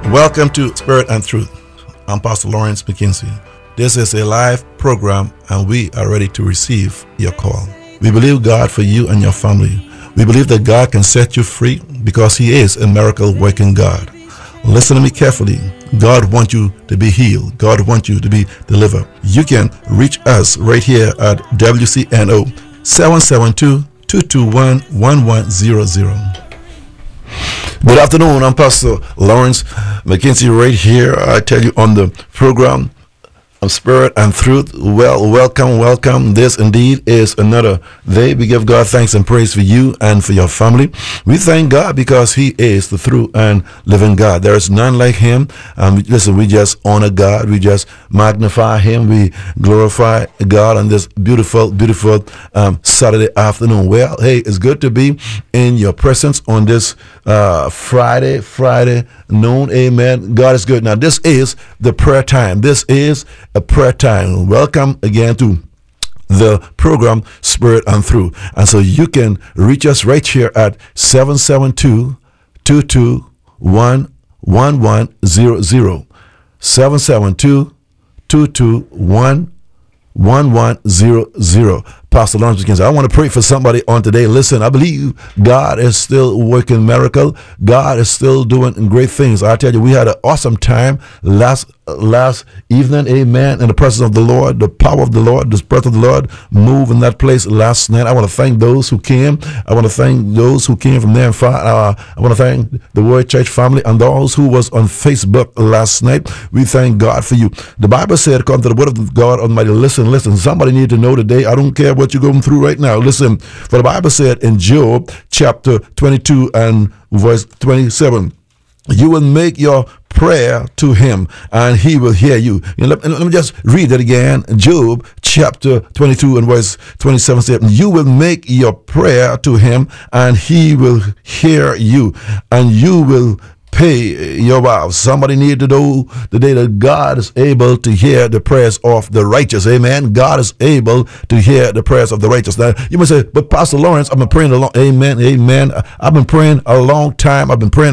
Welcome to Spirit and Truth. I'm Pastor Lawrence McKinsey. This is a live program and we are ready to receive your call. We believe God for you and your family. We believe that God can set you free because He is a miracle working God. Listen to me carefully. God wants you to be healed. God wants you to be delivered. You can reach us right here at WCNO 772-221-1100. Good afternoon. I'm Pastor Lawrence McKinsey right here. I tell you on the program of Spirit and Truth. Well, welcome. This indeed is another day. We give God thanks and praise for you and for your family. We thank God because He is the true and living God. There is none like Him. Listen, we just honor God. We just magnify Him. We glorify God on this beautiful Saturday afternoon. Well, hey, it's good to be in your presence on this Friday noon. Amen. God is good. Now, this is the prayer time. This is a prayer time. Welcome again to the program Spirit and Through. And so you can reach us right here at 772-221-1100. 772-221-1100. Pastor Lawrence McKinsey. I want to pray for somebody on today. Listen, I believe God is still working miracle. God is still doing great things. I tell you, we had an awesome time last evening, amen, in the presence of the Lord. The power of the Lord, the Spirit of the Lord moved in that place last night. I want to thank those who came. I want to thank those who came from there and far. I want to thank the Word Church family and those who was on Facebook last night. We thank God for you. The Bible said, according to the Word of God Almighty, listen, somebody need to know today. I don't care what you're going through right now. Listen, for the Bible said in Job chapter 22 and verse 27, you will make your prayer to Him and He will hear you. Let me just read it again. Job chapter 22 and verse 27 said, you will make your prayer to Him and He will hear you, and you will pay your vows. Somebody need to know today that God is able to hear the prayers of the righteous. Amen. God is able to hear the prayers of the righteous. Now, you may say, but Pastor Lawrence, I've been praying a long, amen. I've been praying a long time.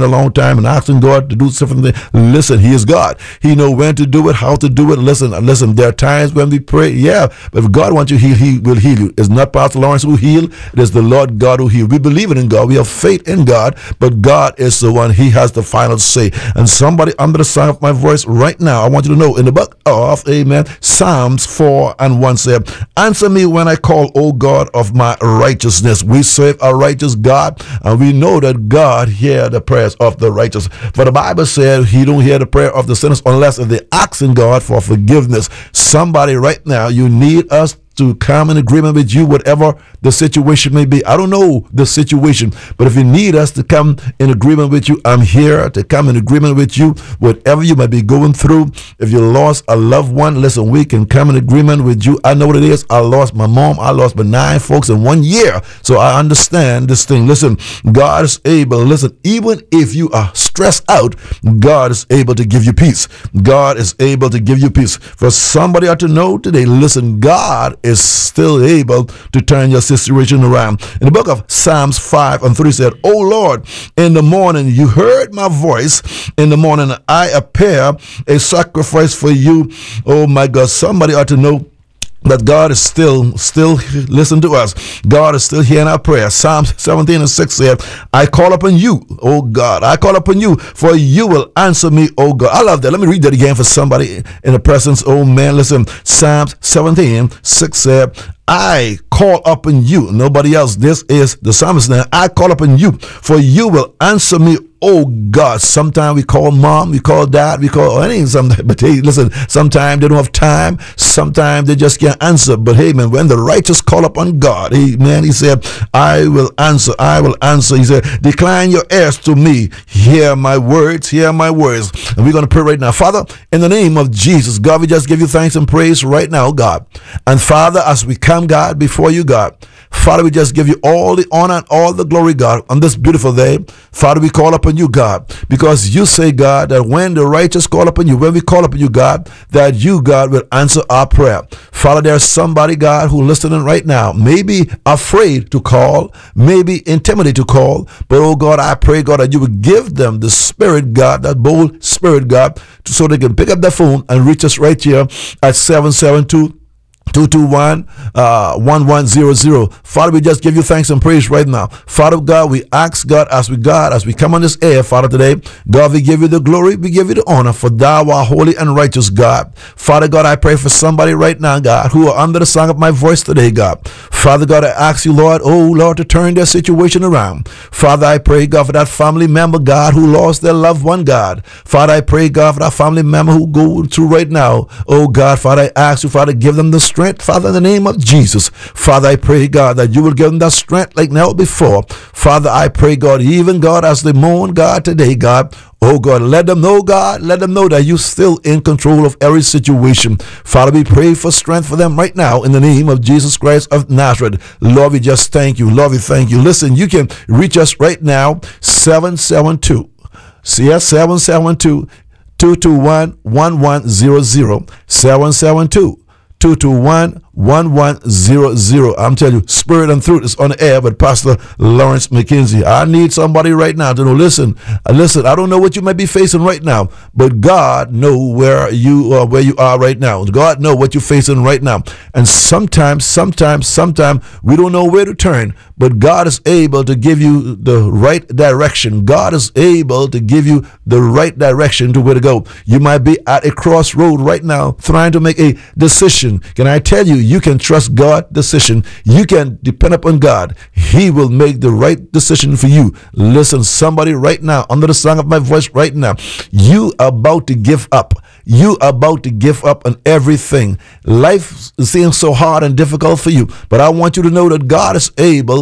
And asking God to do something. Listen, He is God. He knows when to do it, how to do it. Listen, there are times when we pray, but if God wants you to heal, He will heal you. It's not Pastor Lawrence who heal. It is the Lord God who heal. We believe in God. We have faith in God, but God is the one. He has the final say. And somebody under the sound of my voice right now, I want you to know in the book of Psalms 4 and 1 said, answer me when I call, O God of my righteousness. We serve a righteous God, and we know that God hears the prayers of the righteous. For the Bible said He don't hear the prayer of the sinners unless if they asking God for forgiveness. Somebody right now, you need us to come in agreement with you, whatever the situation may be. I don't know the situation, but if you need us to come in agreement with you, I'm here to come in agreement with you, whatever you might be going through. If you lost a loved one, listen, we can come in agreement with you. I know what it is. I lost my mom. I lost my 9 folks in 1 year. So I understand this thing. Listen, God is able. Listen, even if you are stressed out, God is able to give you peace. God is able to give you peace. For somebody ought to know today, listen, God is still able to turn your situation around. In the book of Psalms 5 and 3 said, O Lord, in the morning you heard my voice. In the morning I appear a sacrifice for you. Oh my God, somebody ought to know that God is still listen to us. God is still hearing our prayer. Psalms 17 and 6 said, I call upon you, oh God. I call upon you, for you will answer me, oh God. I love that. Let me read that again for somebody in the presence. Oh man, listen. Psalms 17, 6 said, I call upon you. Nobody else. This is the psalmist now. I call upon you, for you will answer me, oh God. Sometimes we call mom, we call dad, we call anything. But hey, listen, sometimes they don't have time. Sometimes they just can't answer. But hey, man, when the righteous call upon God, amen, He said, I will answer. I will answer. He said, decline your ears to me. Hear my words. Hear my words. And we're going to pray right now. Father, in the name of Jesus, God, we just give you thanks and praise right now, God. And Father, as we come come, God, before you, God. Father, we just give you all the honor and all the glory, God, on this beautiful day. Father, we call upon you, God, because you say, God, that when the righteous call upon you, when we call upon you, God, that you, God, will answer our prayer. Father, there's somebody, God, who listening right now, maybe afraid to call, maybe intimidated to call, but oh God, I pray, God, that you would give them the spirit, God, that bold spirit, God, so they can pick up the phone and reach us right here at 772 221-1100. Father, we just give you thanks and praise right now. Father God, we ask, God, as we come on this air, Father, today, God, we give you the glory, we give you the honor, for thou art holy and righteous, God. Father God, I pray for somebody right now, God, who are under the sound of my voice today, God. Father God, I ask you, Lord, oh Lord, to turn their situation around. Father, I pray, God, for that family member, God, who lost their loved one, God. Father, I pray, God, for that family member who go through right now. Oh God, Father, I ask you, Father, give them the strength, Father, in the name of Jesus. Father, I pray, God, that you will give them that strength like never before. Father, I pray, God, even God, as they mourn, God, today, God, oh God, let them know, God, let them know that you're still in control of every situation. Father, we pray for strength for them right now in the name of Jesus Christ of Nazareth. Lord, we just thank you. Lord, we thank you. Listen, you can reach us right now, 772. CS 772 221 1100 772 221-1100. I'm telling you, Spirit and Truth is on the air with Pastor Lawrence McKenzie. I need somebody right now to know, listen, I don't know what you might be facing right now, but God know where you are right now. God know what you're facing right now. And sometimes we don't know where to turn, but God is able to give you the right direction. God is able to give you the right direction to where to go. You might be at a crossroad right now trying to make a decision. Can I tell you, you can trust God's decision. You can depend upon God. He will make the right decision for you. Listen, somebody right now, under the sound of my voice right now, you are about to give up. You are about to give up on everything. Life seems so hard and difficult for you, but I want you to know that God is able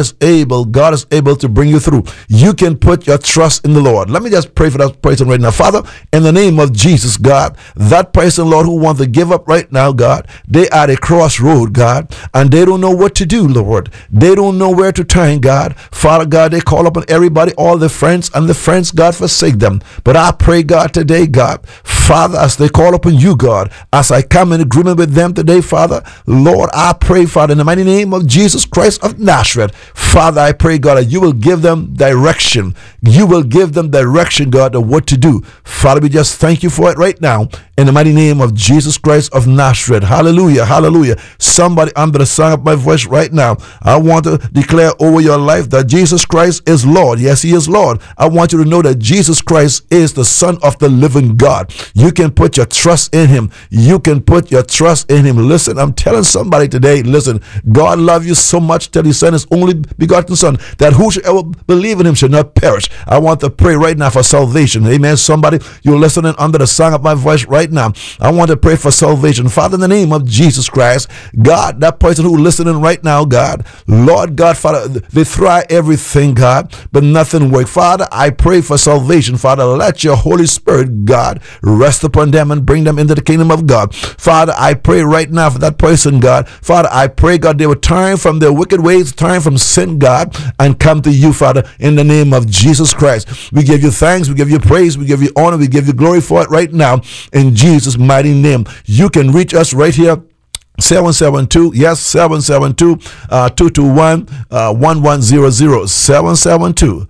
to bring you through. You can put your trust in the Lord. Let me just pray for that person right now. Father, in the name of Jesus, God, that person, Lord, who wants to give up right now, God, they are at a crossroad, God, and they don't know what to do, Lord. They don't know where to turn, God. Father God, they call upon everybody, all their friends, and the friends, God, forsake them. But I pray, God, today, God, Father, as they call upon you, God, as I come in agreement with them today, Father, Lord, I pray, Father, in the mighty name of Jesus Christ of Nazareth, Father, I pray, God, that you will give them direction. You will give them direction, God, of what to do. Father, we just thank you for it right now in the mighty name of Jesus Christ of Nazareth. Hallelujah, hallelujah. Somebody under the sound of my voice right now, I want to declare over your life that Jesus Christ is Lord. Yes, he is Lord. I want you to know that Jesus Christ is the Son of the living God. You can put your trust in him. You can put your trust in him. Listen, I'm telling somebody today, listen, God loves you so much that he sent his only begotten Son, that whosoever believe in him shall not perish. I want to pray right now for salvation. Amen. Somebody, you're listening under the sound of my voice right now. I want to pray for salvation. Father, in the name of Jesus Christ, God, that person who listening right now, God, Lord God, Father, they try everything, God, but nothing works. Father, I pray for salvation. Father, let your Holy Spirit, God, rest upon them and bring them into the kingdom of God. Father, I pray right now for that person, God. Father, I pray, God, they will turn from their wicked ways, turn from sin, God, and come to you, Father, in the name of Jesus Christ. We give you thanks, we give you praise, we give you honor, we give you glory for it right now in Jesus' mighty name. You can reach us right here, 772, yes, 772 221 1100 772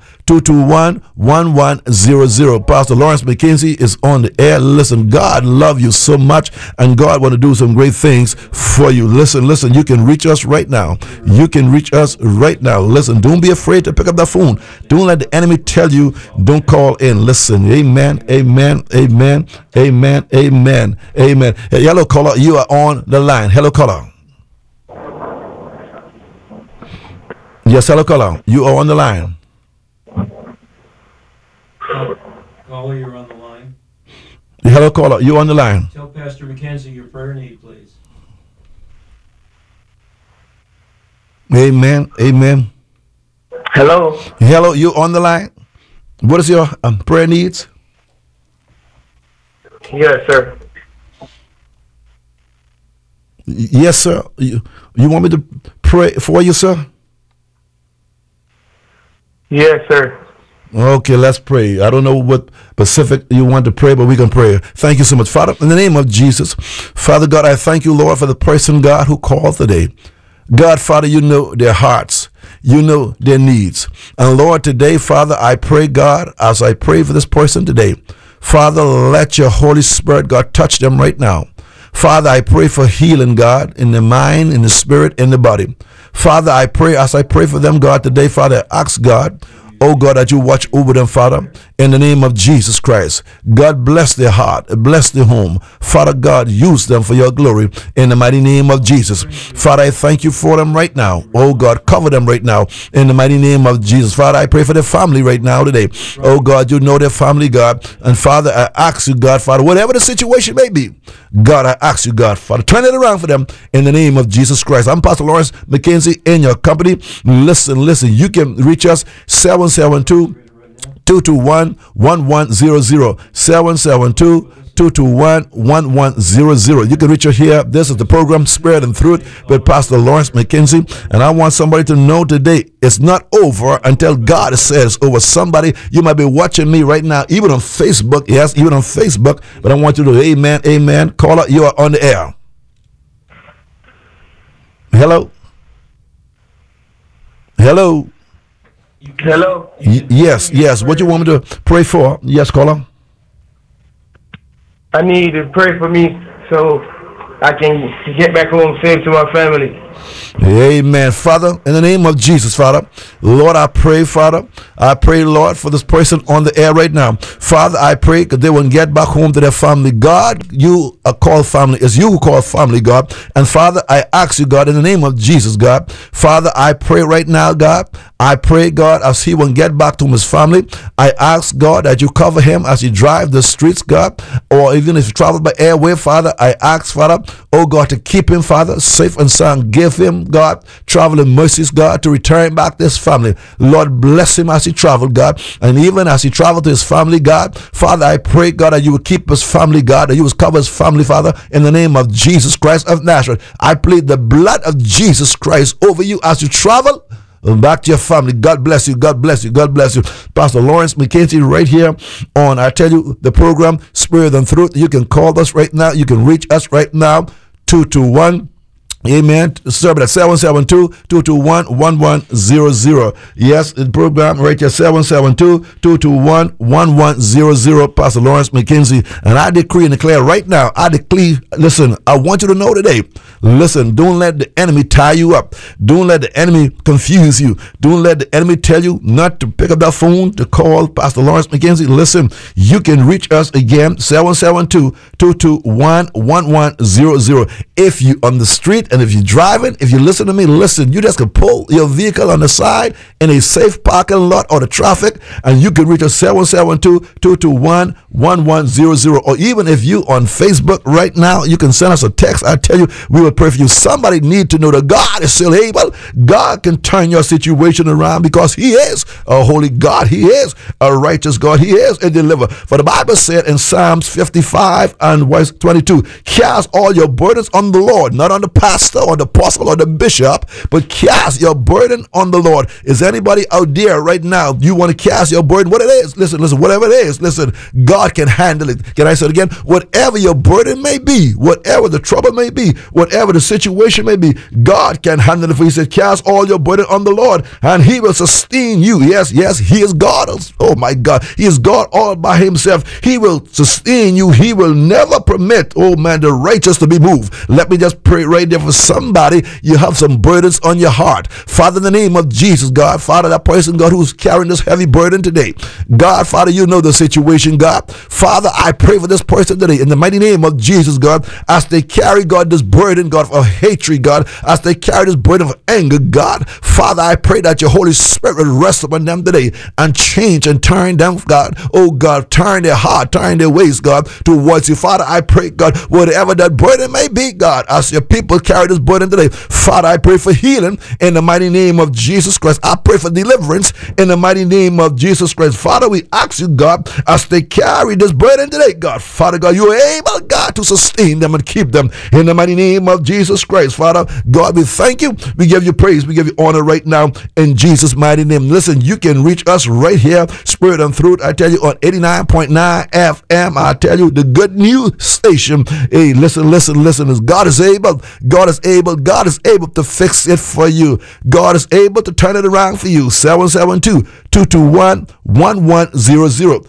221-1100. Pastor Lawrence McKenzie is on the air. Listen, God love you so much, and God want to do some great things for you. Listen, you can reach us right now. You can reach us right now. Listen, don't be afraid to pick up the phone. Don't let the enemy tell you don't call in. Listen, amen, amen, amen, amen, amen, amen. Hey, hello, caller, you are on the line. Hello, caller. Yes, hello, caller, you are on the line. Caller, you're on the line. Hello, caller, you on the line. Tell Pastor McKenzie your prayer need, please. Amen, amen. Hello. Hello, you on the line. What is your prayer needs? Yes, sir. Yes, sir. You want me to pray for you, sir? Yes, sir. Okay, let's pray. I don't know what specific you want to pray, but we can pray. Thank you so much, Father. In the name of Jesus, Father God, I thank you, Lord, for the person, God, who called today. God, Father, you know their hearts. You know their needs. And Lord, today, Father, I pray, God, as I pray for this person today, Father, let your Holy Spirit, God, touch them right now. Father, I pray for healing, God, in the mind, in the spirit, in the body. Father, I pray, as I pray for them, God, today, Father, I ask, God, oh God, that you watch over them, Father, in the name of Jesus Christ. God, bless their heart, bless their home. Father God, use them for your glory in the mighty name of Jesus. Father, I thank you for them right now. Oh God, cover them right now in the mighty name of Jesus. Father, I pray for their family right now today. Oh God, you know their family, God. And Father, I ask you, God, Father, whatever the situation may be, God, I ask you, God, Father, turn it around for them in the name of Jesus Christ. I'm Pastor Lawrence McKenzie in your company. Listen, you can reach us 772-221-1100, 772-221-1100. You can reach us here. This is the program Spirit and Truth with Pastor Lawrence McKenzie. And I want somebody to know today it's not over until God says it's over. Somebody, you might be watching me right now, even on Facebook. Yes, even on Facebook. But I want you to do amen, amen. Caller, you are on the air. Hello? Hello? Hello. Yes. What you want me to pray for? Yes, caller. I need to pray for me so I can get back home safe to my family. Amen. Father, in the name of Jesus, Father, Lord, I pray, Father, Lord, for this person on the air right now. Father, I pray that they will get back home to their family. God, you are called family. It's you who call family, God. And Father, I ask you, God, in the name of Jesus, God, Father, I pray right now, God, I pray, God, as he will get back to his family, I ask, God, that you cover him as he drive the streets, God, or even if he travel by airway, Father, I ask, Father, oh God, to keep him, Father, safe and sound. Give him, God, traveling mercies, God, to return back to his family. Lord, bless him as he traveled, God, and even as he traveled to his family, God, Father, I pray, God, that you would keep his family, God, that you would cover his family, Father, in the name of Jesus Christ of Nazareth. I plead the blood of Jesus Christ over you as you travel back to your family. God bless you. God bless you. God bless you. Pastor Lawrence McKenzie right here on, I tell you, the program Spirit and Truth. You can call us right now. You can reach us right now. 221 Amen. Sir, at 772-221-1100. Yes, the program right here, 772-221-1100. Pastor Lawrence McKenzie. And I decree and declare right now, listen, I want you to know today, listen, don't let the enemy tie you up. Don't let the enemy confuse you. Don't let the enemy tell you not to pick up that phone to call Pastor Lawrence McKenzie. Listen, you can reach us again, 772-221-1100. If you on the street, and if you're driving, if you listen to me, listen, you just can pull your vehicle on the side in a safe parking lot or the traffic, and you can reach us 772-221-1100. Or even if you on Facebook right now, you can send us a text. I tell you, we will pray for you. Somebody need to know that God is still able. God can turn your situation around because he is a holy God. He is a righteous God. He is a deliverer. For the Bible said in Psalms 55 and verse 22, cast all your burdens on the Lord, not on the pastor or the apostle or the bishop, but cast your burden on the Lord. Is anybody out there right now, you want to cast your burden? What it is, listen, whatever it is, listen, God can handle it. Can I say it again? Whatever your burden may be, whatever the trouble may be, whatever the situation may be, God can handle it. For he said, cast all your burden on the Lord and he will sustain you. Yes, he is God. Oh my God, he is God all by himself. He will sustain you. He will never permit, oh man, the righteous to be moved. Let me just pray right there for somebody. You have some burdens on your heart. Father, in the name of Jesus, God, Father, that person, God, who's carrying this heavy burden today, God, Father, you know the situation, God. Father, I pray for this person today in the mighty name of Jesus, God, as they carry, God, this burden, God, of hatred, God, as they carry this burden of anger, God. Father, I pray that your Holy Spirit will rest upon them today and change and turn them, God, oh God, turn their heart, turn their ways, God, towards you. Father, I pray, God, whatever that burden may be, God, as your people carry carry this burden today. Father, I pray for healing in the mighty name of Jesus Christ. I pray for deliverance in the mighty name of Jesus Christ. Father, we ask you, God, as they carry this burden today, God, Father God, you are able, God, to sustain them and keep them in the mighty name of Jesus Christ. Father God, we thank you. We give you praise. We give you honor right now in Jesus' mighty name. Listen, you can reach us right here, Spirit and Truth. I tell you, on 89.9 FM. I tell you, the good news station. Hey, listen. God is able. God is able. God is able to fix it for you. God is able to turn it around for you. 772-221-1100.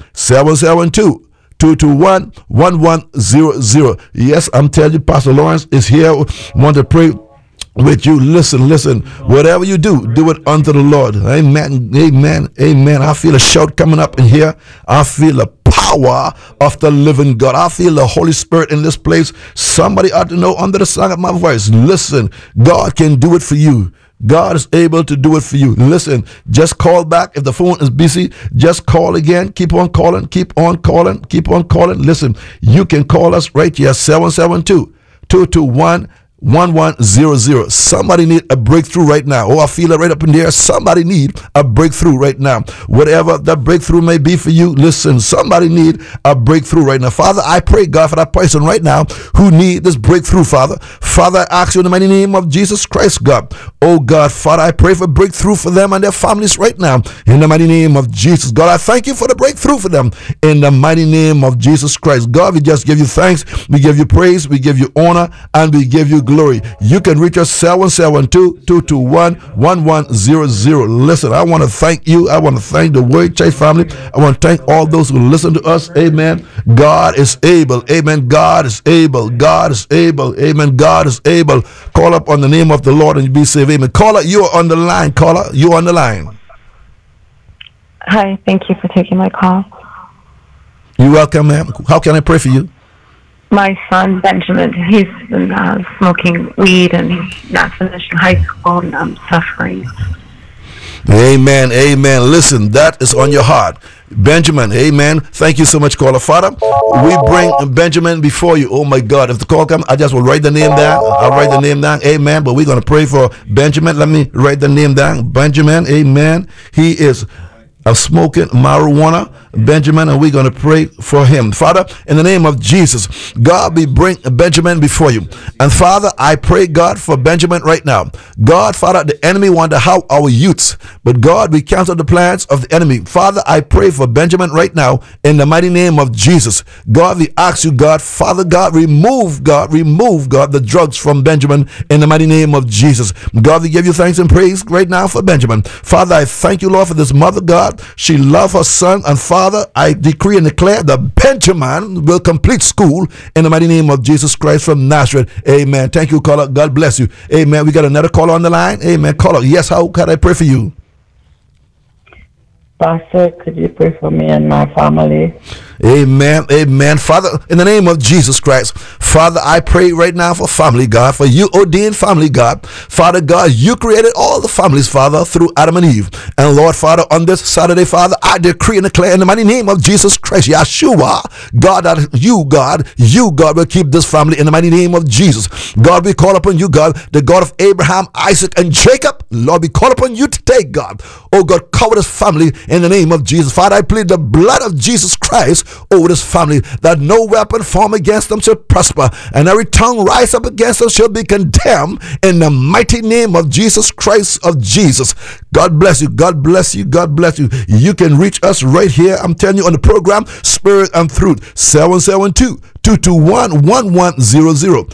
772-221-1100. Yes, I'm telling you, Pastor Lawrence is here. Want to pray with you. Listen. Whatever you do it unto the Lord. Amen. I feel a shout coming up in here. I feel the power of the living God. I feel the Holy Spirit in this place. Somebody ought to know under the sound of my voice. Listen, God can do it for you. God is able to do it for you. Listen, just call back. If the phone is busy, just call again. Keep on calling. Listen, you can call us right here, 772-221-1100. 1100. Somebody need a breakthrough right now. Oh, I feel it right up in there. Somebody need a breakthrough right now. Whatever that breakthrough may be for you, listen, somebody need a breakthrough right now. Father, I pray, God, for that person right now who need this breakthrough, Father. Father, I ask you in the mighty name of Jesus Christ, God. Oh, God, Father, I pray for breakthrough for them and their families right now in the mighty name of Jesus. God, I thank you for the breakthrough for them in the mighty name of Jesus Christ. God, we just give you thanks. We give you praise. We give you honor, and we give you glory. You can reach us 772-221-1100. Listen, I want to thank you. I want to thank the Word Church family. I want to thank all those who listen to us. Amen. God is able. Amen. God is able. God is able. Amen. God is able. Call up on the name of the Lord and be saved. Amen. Caller, you are on the line. Caller, you are on the line. Hi. Thank you for taking my call. You're welcome, ma'am. How can I pray for you? My son, Benjamin, he's been smoking weed and he's not finishing high school and I'm suffering. Amen. Listen, that is on your heart. Benjamin, amen. Thank you so much, caller. Father, we bring Benjamin before you. Oh my God, if the call comes, I just will write the name down. I'll write the name down. Amen. But we're going to pray for Benjamin. Let me write the name down. Benjamin, amen. He is smoking marijuana, Benjamin, and we're going to pray for him. Father, in the name of Jesus, God, we bring Benjamin before you. And Father, I pray, God, for Benjamin right now. God, Father, the enemy want to have our youths, but God, we cancel the plans of the enemy. Father, I pray for Benjamin right now in the mighty name of Jesus. God, we ask you, God, Father God, remove the drugs from Benjamin in the mighty name of Jesus. God, we give you thanks and praise right now for Benjamin. Father, I thank you, Lord, for this mother, God. She loves her son, and Father, I decree and declare that Benjamin will complete school in the mighty name of Jesus Christ from Nazareth. Amen. Thank you, caller. God bless you. Amen. We got another caller on the line. Amen. Caller. Yes, how can I pray for you? Pastor, could you pray for me and my family? Amen. Father, in the name of Jesus Christ, Father, I pray right now for family, God, for you ordained family, God. Father God, you created all the families, Father, through Adam and Eve. And Lord, Father, on this Saturday, Father, I decree and declare in the mighty name of Jesus Christ, Yeshua, God, that you, God, will keep this family in the mighty name of Jesus. God, we call upon you, God, the God of Abraham, Isaac, and Jacob. Lord, we call upon you today, God. Oh, God, cover this family in the name of Jesus. Father, I plead the blood of Jesus Christ over this family, that no weapon formed against them shall prosper, and every tongue rise up against them shall be condemned in the mighty name of Jesus Christ of Jesus. God bless you. God bless you. God bless you. You can reach us right here, I'm telling you, on the program Spirit and Truth, 772-221-1100.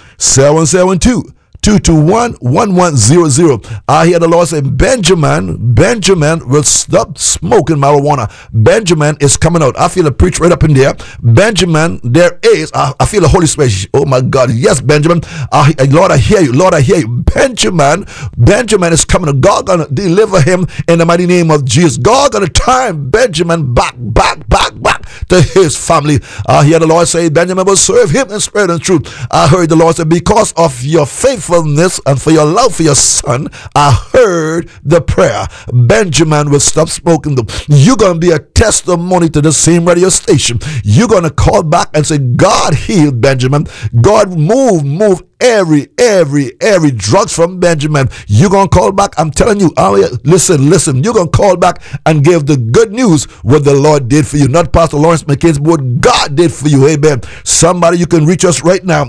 772-221-1100. I hear the Lord say, Benjamin will stop smoking marijuana. Benjamin is coming out. I feel a preach right up in there. Benjamin, there is, I feel the Holy Spirit. Oh my God. Yes, Benjamin. Lord, I hear you. Lord, I hear you. Benjamin is coming out. God gonna deliver him in the mighty name of Jesus. God gonna turn Benjamin back to his family. I hear the Lord say, Benjamin will serve him in spirit and truth. I heard the Lord say, because of your faithfulness and for your love for your son, I heard the prayer. Benjamin will stop smoking. You're going to be a testimony to the same radio station. You're going to call back and say, God healed Benjamin. God move every drugs from Benjamin. You're going to call back. I'm telling you, listen, you're going to call back and give the good news what the Lord did for you. Not Pastor Lawrence McKenzie, but what God did for you. Amen. Somebody, you can reach us right now,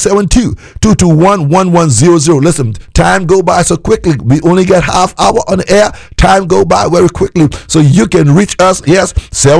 772-221-1100. Listen, time go by so quickly. We only get half hour on the air. Time go by very quickly. So you can reach us, yes,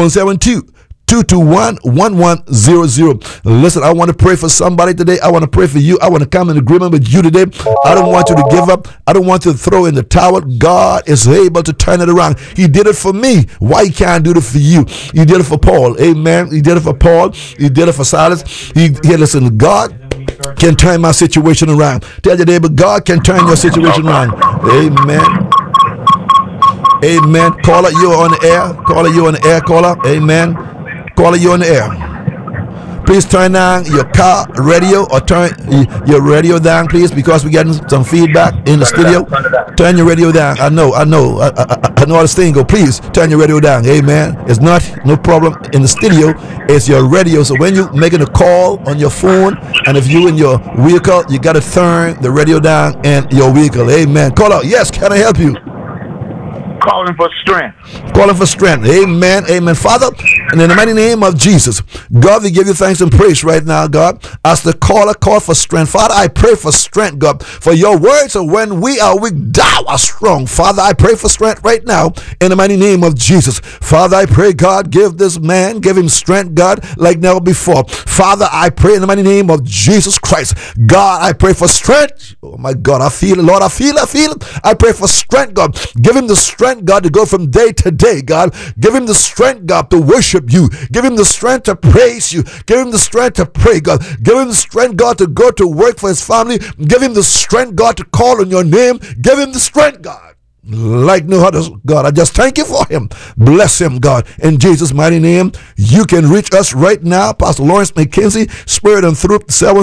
772-221-1100. Listen, I want to pray for somebody today. I want to pray for you. I want to come in agreement with you today. I don't want you to give up. I don't want you to throw in the towel. God is able to turn it around. He did it for me. Why he can't do it for you? He did it for Paul. Amen. He did it for Paul. He did it for Silas. Listen, God can turn my situation around. Tell your neighbor, God can turn your situation around. Amen. Amen. Caller, you're on the air. Caller, you're on the air. Caller. Amen. Caller, you on the air. Please turn down your car radio or turn your radio down, please, because we're getting some feedback in the studio. Turn your radio down. I know how this thing go. Please turn your radio down. Amen. It's no problem in the studio. It's your radio. So when you're making a call on your phone, and if you in your vehicle, you got to turn the radio down in your vehicle. Amen. Caller, yes, can I help you? Calling for strength. Calling for strength. Amen. Amen. Father, and in the mighty name of Jesus, God, we give you thanks and praise right now, God, as the caller call for strength. Father, I pray for strength, God, for your words are when we are weak, thou art strong. Father, I pray for strength right now in the mighty name of Jesus. Father, I pray, God, give this man, give him strength, God, like never before. Father, I pray in the mighty name of Jesus Christ. God, I pray for strength. Oh my God, I feel it, Lord. I feel it. I pray for strength, God. Give him the strength, God, to go from day to day, God. Give him the strength, God, to worship you. Give him the strength to praise you. Give him the strength to pray, God. Give him the strength, God, to go to work for his family. Give him the strength, God, to call on your name. Give him the strength, God, like no other, God. I just thank you for him. Bless him, God, in Jesus' mighty name. You can reach us right now, Pastor Lawrence McKenzie, Spirit and Truth,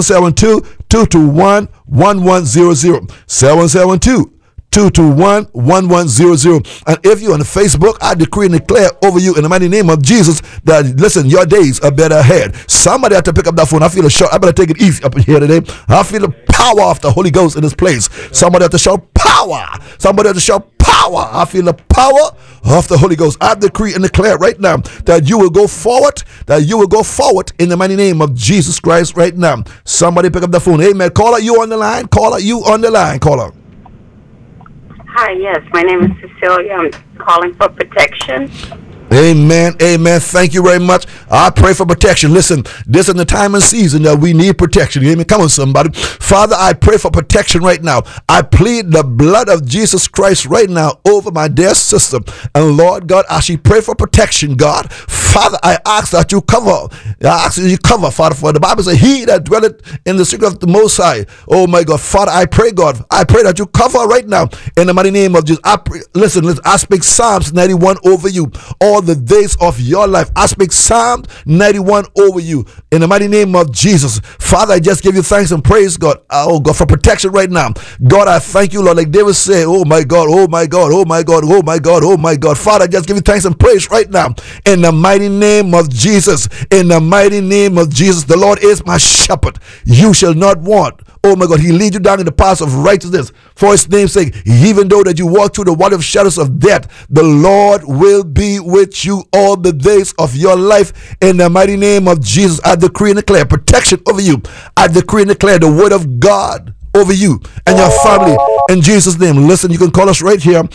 772-221-1100. 772-221-1100. And if you're on Facebook, I decree and declare over you in the mighty name of Jesus that, listen, your days are better ahead. Somebody have to pick up that phone. I feel a shot. I better take it easy up here today. I feel the power of the Holy Ghost in this place. Somebody have to shout power. Somebody have to shout power. I feel the power of the Holy Ghost. I decree and declare right now that you will go forward, in the mighty name of Jesus Christ right now. Somebody pick up the phone. Amen. Caller, you on the line? Caller, you on the line? Caller. Hi, yes, my name is Cecilia. I'm calling for protection. Amen. Amen. Thank you very much. I pray for protection. Listen, this is the time and season that we need protection. You hear me? Come on, somebody. Father, I pray for protection right now. I plead the blood of Jesus Christ right now over my dear sister. And Lord God, as she pray for protection, God, Father, I ask that you cover. Father, for the Bible says, he that dwelleth in the secret of the Most High. Oh my God, Father, I pray, God, I pray that you cover right now in the mighty name of Jesus. Listen, I speak Psalms 91 over you. All the days of your life, I speak Psalm 91 over you in the mighty name of Jesus. Father, I just give you thanks and praise, God. Oh God, for protection right now. God, I thank you, Lord. Like David said, oh my God, oh my God, oh my God, oh my God, oh my God. Father, I just give you thanks and praise right now in the mighty name of Jesus. In the mighty name of Jesus, the Lord is my shepherd. You shall not want. Oh my God, he leads you down in the paths of righteousness for his name's sake. Even though that you walk through the valley of shadows of death, the Lord will be with you all the days of your life. In the mighty name of Jesus, I decree and declare protection over you. I decree and declare the word of God over you and your family in Jesus' name. Listen, you can call us right here,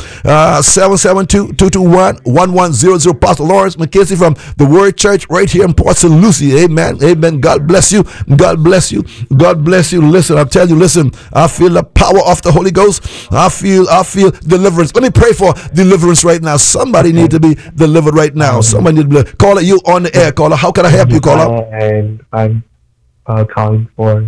772-221-1100. Pastor Lawrence McKenzie from the Word Church right here in Port St. Lucie. Amen. Amen. God bless you. God bless you. God bless you. Listen, I tell you, listen, I feel the power of the Holy Ghost. I feel deliverance. Let me pray for deliverance right now. Somebody need to be delivered right now. Somebody need to be. Caller, you on the air. Caller, how can I help you, caller? And I'm calling for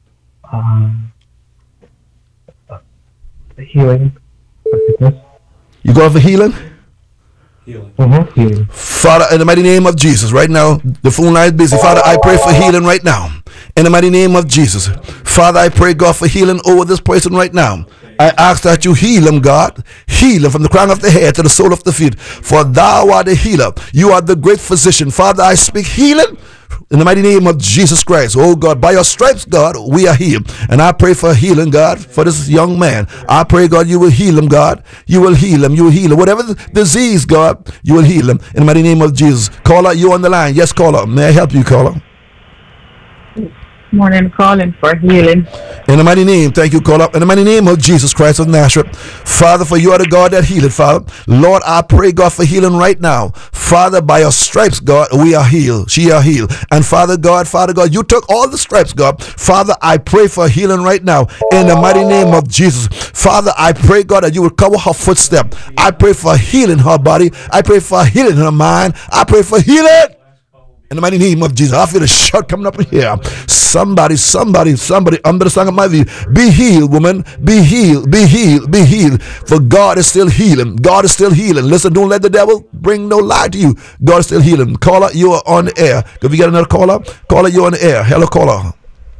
healing. You going for healing? Healing. Father, in the mighty name of Jesus, right now, the phone line is busy. Father, I pray for healing right now. In the mighty name of Jesus. Father, I pray, God, for healing over this person right now. I ask that you heal him, God. Heal him from the crown of the head to the sole of the feet. For thou art the healer. You are the great physician. Father, I speak healing In the mighty name of Jesus Christ, oh God, by your stripes, God, we are healed. And I pray for healing, God, for this young man. I pray, God, you will heal him, God. You will heal him. You will heal him. Whatever the disease, God, you will heal him. In the mighty name of Jesus. Caller, you on the line. Yes, caller. May I help you, caller? Morning, calling for healing. In the mighty name, thank you, caller. In the mighty name of Jesus Christ of Nazareth, Father, for you are the God that healeth, Father. Lord, I pray, God, for healing right now. Father, by your stripes, God, we are healed. She are healed. And Father God, you took all the stripes, God. Father, I pray for healing right now. In the mighty name of Jesus. Father, I pray, God, that you will cover her footstep. I pray for healing her body. I pray for healing her mind. I pray for healing. In the mighty name of Jesus, I feel a shout coming up in here. Somebody under the sound of my voice, be healed, woman. Be healed, be healed, be healed. For God is still healing. God is still healing. Listen, don't let the devil bring no lie to you. God is still healing. Caller, you are on the air. If you get another caller, caller, you on the air. Hello, caller.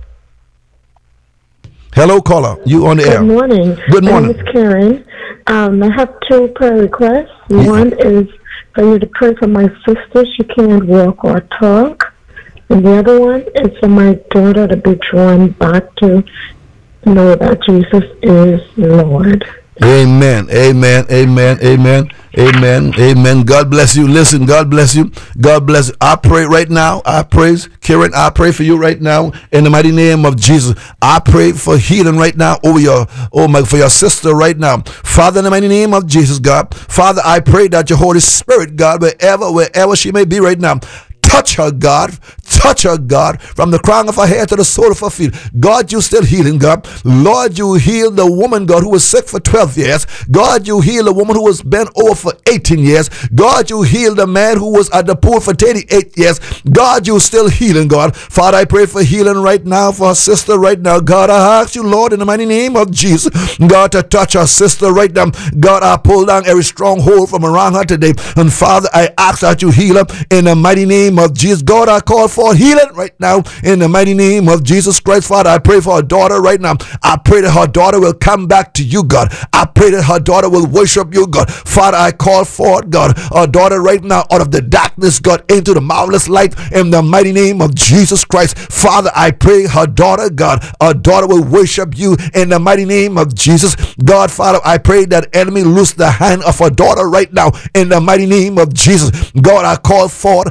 Hello, caller. You on the air. Good morning. Good morning. My name is Karen. I have two prayer requests. One is for you to pray for my sister. She can't walk or talk. And the other one is for my daughter to be drawn back to know that Jesus is Lord. Amen. Amen. Amen. Amen. Amen. Amen. God bless you. Listen, God bless you. God bless you. I pray right now. I praise Karen. I pray for you right now in the mighty name of Jesus. I pray for healing right now over for your sister right now. Father, in the mighty name of Jesus, God. Father, I pray that your Holy Spirit, God, wherever she may be right now, touch her, God. Touch her, God, from the crown of her head to the sole of her feet. God, you still healing, God. Lord, you healed the woman, God, who was sick for 12 years. God, you healed the woman who was bent over for 18 years. God, you healed the man who was at the pool for 38 years. God, you still healing, God. Father, I pray for healing right now for her sister right now. God, I ask you, Lord, in the mighty name of Jesus, God, to touch her sister right now. God, I pull down every stronghold from around her today. And Father, I ask that you heal her in the mighty name of Jesus. God, I call for healing right now in the mighty name of Jesus Christ. Father, I pray for her daughter right now. I pray that her daughter will come back to you, God. I pray that her daughter will worship you, God. Father, I call forth, God, her daughter right now out of the darkness, God, into the marvelous light in the mighty name of Jesus Christ. Father, I pray her daughter, God, her daughter will worship you in the mighty name of Jesus. God, Father, I pray that enemy loose the hand of her daughter right now in the mighty name of Jesus. God, I call forth,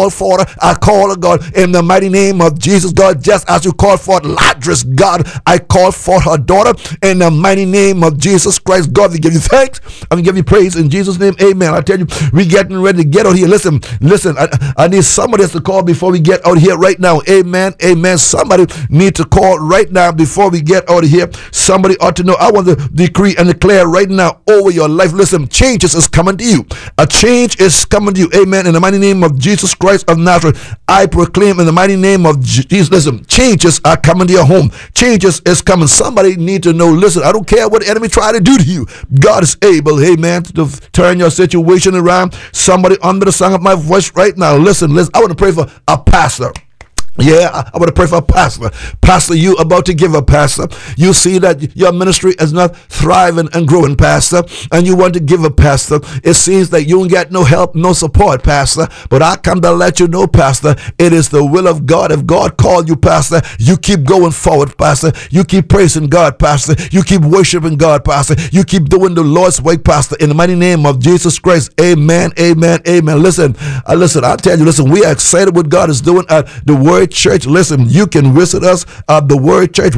God, in the mighty name of Jesus, God, just as you called forth Lazarus, God, I call forth her daughter in the mighty name of Jesus Christ. God, we give you thanks and we give you praise in Jesus' name. Amen. I tell you, we getting ready to get out here. Listen, I need somebody else to call before we get out here right now. Amen. Amen. Somebody need to call right now before we get out of here. Somebody ought to know. I want to decree and declare right now over your life. Listen, changes is coming to you. A change is coming to you. Amen. In the mighty name of Jesus Christ of Nazareth, I proclaim in the mighty name of Jesus, listen, changes are coming to your home. Changes is coming. Somebody need to know, listen, I don't care what the enemy try to do to you. God is able, amen, to turn your situation around. Somebody under the sound of my voice right now, listen, I want to pray for a pastor. Yeah, I want to pray for a pastor. Pastor, you about to give a pastor. You see that your ministry is not thriving and growing, pastor, and you want to give a pastor. It seems that you don't get no help, no support, pastor. But I come to let you know, pastor, it is the will of God. If God called you, pastor, you keep going forward, pastor. You keep praising God, pastor. You keep worshiping God, pastor. You keep doing the Lord's work, pastor. In the mighty name of Jesus Christ, amen, amen, amen. Listen, I tell you, listen, we are excited what God is doing at the Word Church. Listen, you can visit us at the Word Church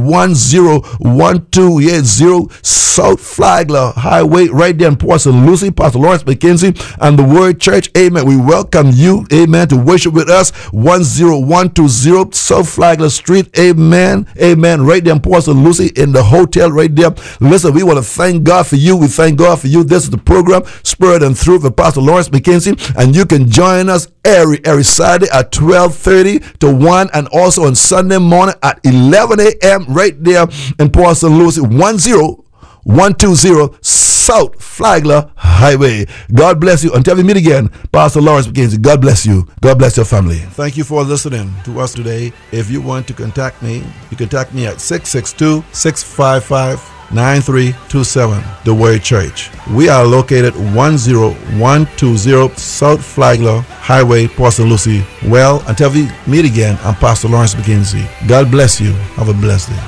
10120 South Flagler Highway, right there in Port St. Lucie. Pastor Lawrence McKenzie and the Word Church, amen. We welcome you, amen, to worship with us. 10120 South Flagler Street, amen, amen, right there in Port St. Lucie in the hotel right there. Listen, we want to thank God for you. We thank God for you. This is the program, Spirit and Truth, with Pastor Lawrence McKenzie, and you can join us every Saturday at 12:30 to 1, and also on Sunday morning at 11 a.m. right there in Port St. Lucie, 10120 South Flagler Highway. God bless you. Until we meet again, Pastor Lawrence McKenzie, God bless you. God bless your family. Thank you for listening to us today. If you want to contact me, you can contact me at 662-655 9327, The Word Church. We are located 10120 South Flagler Highway, Port St. Lucie. Well, until we meet again, I'm Pastor Lawrence McKenzie. God bless you. Have a blessed day.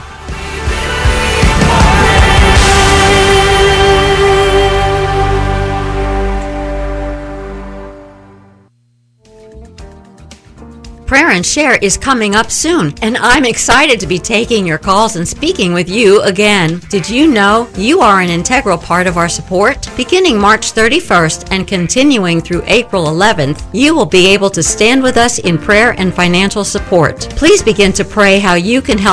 Prayer and Share is coming up soon, and I'm excited to be taking your calls and speaking with you again. Did you know you are an integral part of our support? Beginning March 31st and continuing through April 11th, you will be able to stand with us in prayer and financial support. Please begin to pray how you can help